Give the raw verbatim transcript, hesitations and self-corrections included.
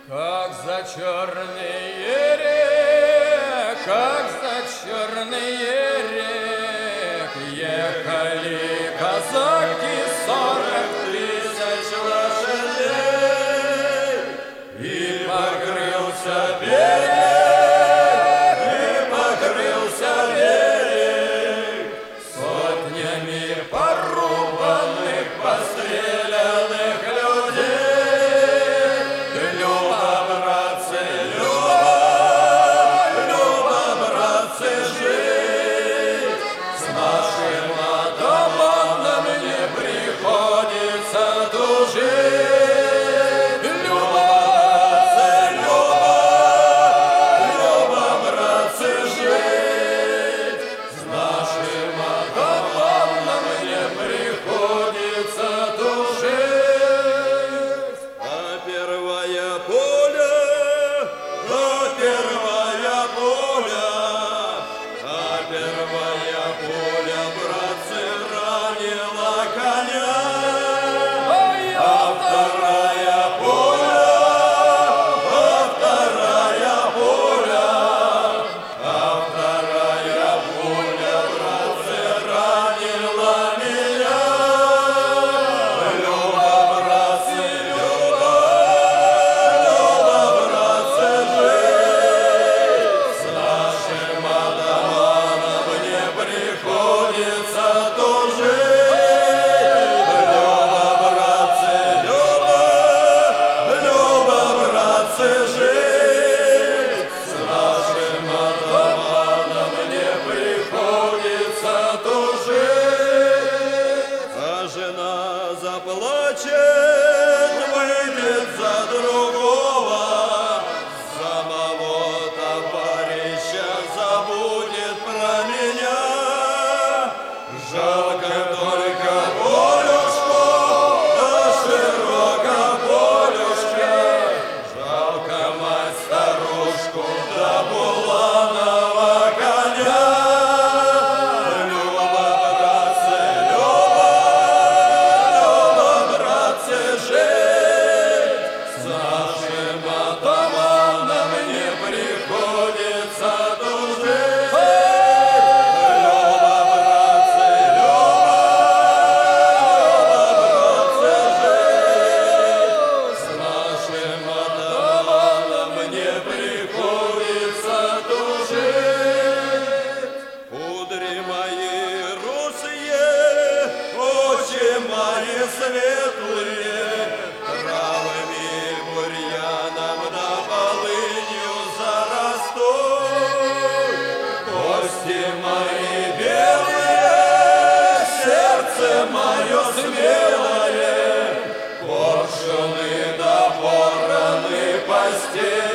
Как за черные рек, как за черные рек ехали казаки сорок тысяч лошадей, и покрылся берег, и покрылся берег сотнями порубанных, постреленных людей. Люба, братцы, Люба, Люба, братцы, жить с нашим атаманом не приходится тужить. Люба, братцы, Люба, Люба, братцы, жить с нашим атаманом не приходится тужить. А первая пуля, а первая пуля, а первая пуля, братцы, ранила коня. А вторая пуля, а вторая пуля, а вторая пуля, братцы, ранила меня. Люба, братцы, Люба, Люба, братцы, жить с нашим атаманом не приходится тужить. Люба, братцы, Люба, Люба, братцы, жить с нашим атаманом не приходится тужить. А жена заплачет, выйдет за другого, самого товарища забудет про меня. Жалко только Полюшку, да широко Полюшке, жалко мать старушку, да буланого коня. Люба, братцы, Люба, Люба, братцы, жить с нашим атаманом не приходится тужить. Люба, братцы, Люба, Люба, братцы, жить с нашим атаманом не приходится тужить. Кудри мои русые, очи мои светлые, травами, бурьяном да полынью зарастут. Кости мои белые, сердце мое смелое, коршуны да вороны постель.